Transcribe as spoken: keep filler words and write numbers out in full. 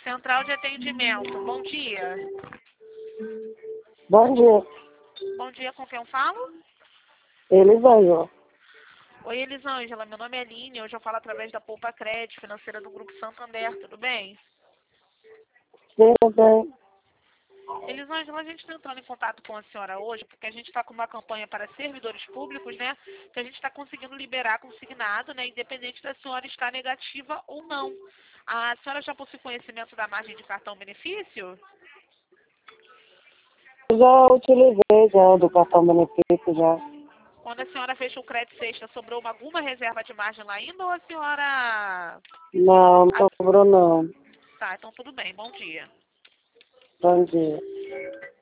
Central de Atendimento, bom dia. Bom dia. Bom dia, com quem eu falo? Elisângela. Oi, Elisângela, meu nome é Aline, hoje eu falo através da Poupa Crédito, financeira do Grupo Santander, tudo bem? Sim, tudo bem. Elisângela, a gente está entrando em contato com a senhora hoje, porque a gente está com uma campanha para servidores públicos, né? Que a gente está conseguindo liberar consignado, né? Independente da senhora estar negativa ou não. A senhora já possui conhecimento da margem de cartão benefício? Eu já utilizei já do cartão benefício já. Quando a senhora fez o crédito sexta, sobrou alguma reserva de margem lá ainda ou a senhora... Não, não a- sobrou não. Tá, então tudo bem, bom dia. Bom dia.